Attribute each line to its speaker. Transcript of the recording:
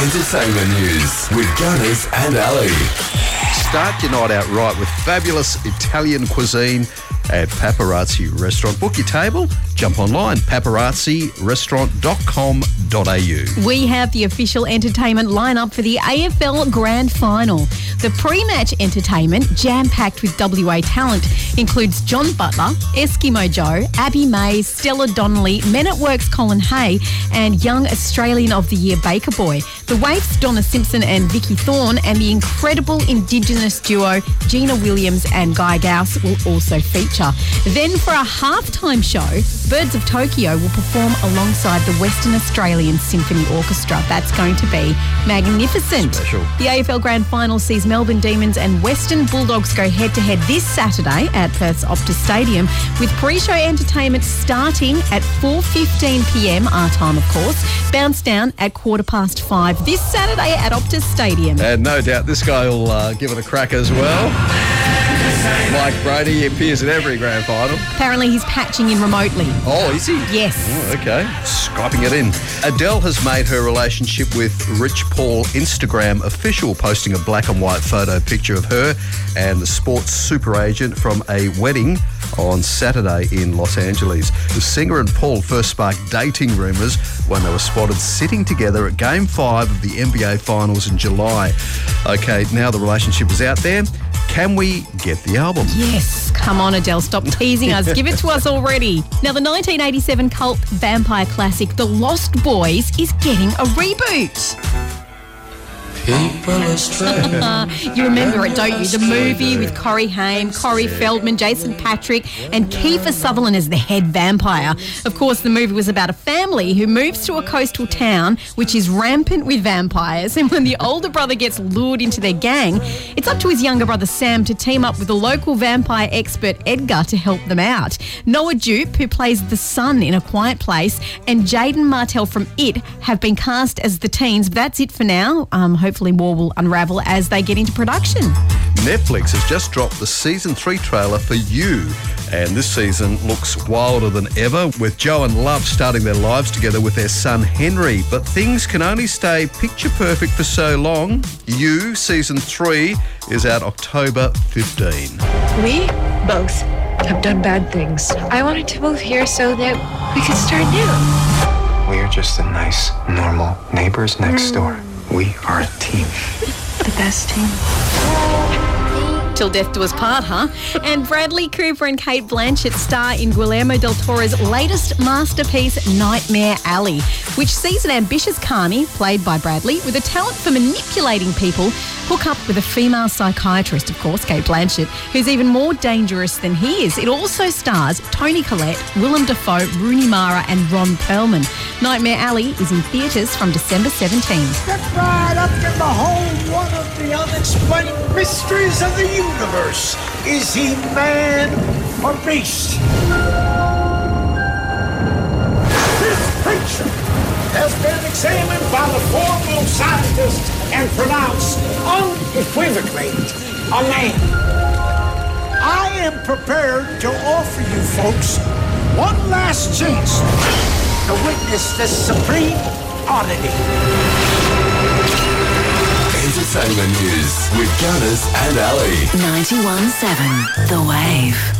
Speaker 1: Entertainment news with Gunners and Ali.
Speaker 2: Start your night out right with fabulous Italian cuisine at Paparazzi Restaurant. Book your table, jump online, paparazzirestaurant.com.au.
Speaker 3: We have the official entertainment lineup for the AFL Grand Final. The pre-match entertainment, jam-packed with WA talent, includes John Butler, Eskimo Joe, Abby Mays, Stella Donnelly, Men at Work's Colin Hay, and Young Australian of the Year Baker Boy. The Waifs, Donna Simpson and Vicky Thorne, and the incredible Indigenous duo Gina Williams and Guy Gauss will also feature. Then for a halftime show, Birds of Tokyo will perform alongside the Western Australian Symphony Orchestra. That's going to be magnificent.
Speaker 2: Special.
Speaker 3: The AFL Grand Final sees Melbourne Demons and Western Bulldogs go head-to-head this Saturday at Perth's Optus Stadium, with pre-show entertainment starting at 4:15pm, our time of course, bounce down at 5:15 this Saturday at Optus Stadium.
Speaker 2: And no doubt this guy will give it a crack as well. Mike Brady appears at every grand final.
Speaker 3: Apparently he's patching in remotely.
Speaker 2: Oh, is he?
Speaker 3: Yes.
Speaker 2: Oh, okay. Skyping it in. Adele has made her relationship with Rich Paul Instagram official, posting a black and white photo picture of her and the sports super agent from a wedding on Saturday in Los Angeles. The singer and Paul first sparked dating rumours when they were spotted sitting together at Game 5 of the NBA Finals in July. Okay, now the relationship is out there. Can we get the album?
Speaker 3: Yes. Come on, Adele. Stop teasing us. Give it to us already. Now, the 1987 cult vampire classic, The Lost Boys, is getting a reboot. You remember it, don't you? The movie with Corey Haim, Corey Feldman, Jason Patrick, and Kiefer Sutherland as the head vampire. Of course, the movie was about a family who moves to a coastal town which is rampant with vampires, and when the older brother gets lured into their gang, it's up to his younger brother Sam to team up with the local vampire expert Edgar to help them out. Noah Jupe, who plays the son in A Quiet Place, and Jaden Martell from It have been cast as the teens. But that's it for now. Hopefully more will unravel as they get into production.
Speaker 2: Netflix has just dropped the Season 3 trailer for You, and this season looks wilder than ever, with Joe and Love starting their lives together with their son Henry. But things can only stay picture perfect for so long. You, Season 3, is out October 15.
Speaker 4: We both have done bad things. I wanted to move here so that we could start new.
Speaker 5: We're just the nice, normal neighbors next door. We are a team.
Speaker 4: The best team.
Speaker 3: Till death do us part, huh? And Bradley Cooper and Cate Blanchett star in Guillermo del Toro's latest masterpiece, Nightmare Alley, which sees an ambitious carny, played by Bradley, with a talent for manipulating people, hook up with a female psychiatrist, of course, Cate Blanchett, who's even more dangerous than he is. It also stars Toni Collette, Willem Dafoe, Rooney Mara and Ron Perlman. Nightmare Alley is in theatres from December 17th.
Speaker 6: Step right up to behold one of the unexplained mysteries of the universe. Is he man or beast? This creature has been examined by the foremost scientists and pronounced unequivocally a man. I am prepared to offer you folks one last chance to witness this supreme oddity.
Speaker 1: Entertainment news with Gunners and Ali.
Speaker 7: 91.7 The Wave.